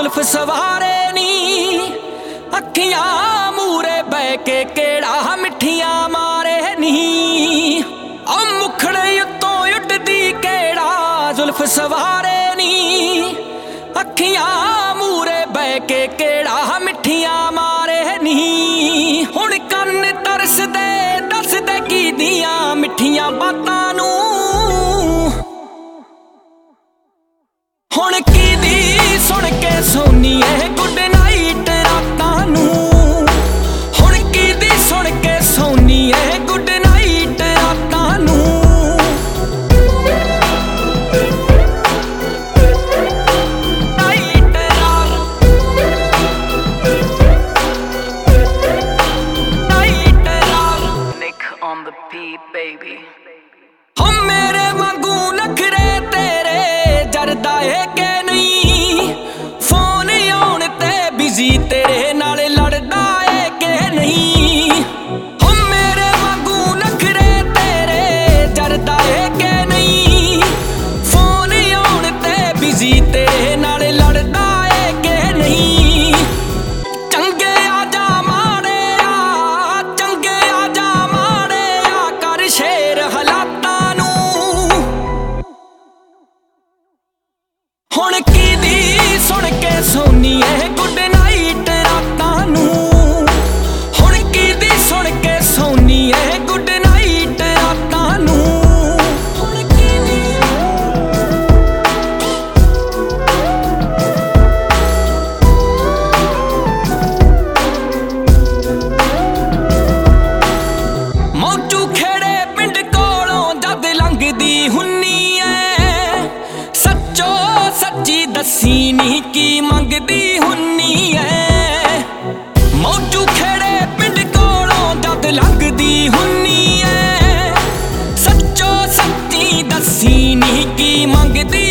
जुल्फ सवारे नी अखियां मूरे बह के केड़ा मिठियां मारे नी ओ मुखड़े उत्तों उड्डदी केड़ा जुल्फ सवारे नी अखियां मूरे बह के केड़ा मिठियां मारे नी हुण कन्न तरसदे दसदे की दियां मिठियां बातां नूं हुण की दी सुन के सोनी है गुड नाइट रातां नूं हुण की दी सुन के सोनी है गुड नाइट रातां नूं नाइट रात नाइट रात Nick on the beat, baby. हम मेरे वांगू नखरे तेरे जरदा है के नहीं फोन आउण ते बिजी तेरे नाल लड़दा है के नहीं हम मेरे वांगू नखरे तेरे जरदा है के नहीं फोन आउण ते बिजी तेरे नाल लड़दा है के नहीं चंगे आजा माड़े आ चंगे आजा माड़े आ कर शेर हालातां नूं हुण की दी सुन के सोनी है गुड नाइट रातां नूं हुण की दी सुन के सोनी है गुड नाइट रातां नूं हुण की दी मौजू खेड़े पिंड कोलों जद लंघदी हुन्नी ऐ सच्चो सच्ची दसी नी की मंगदी हुन्नी ऐ मौजू खेड़े पिंड कोलों जद लंघदी हुन्नी ऐ सच्चो सच्ची दसी नी की मंगदी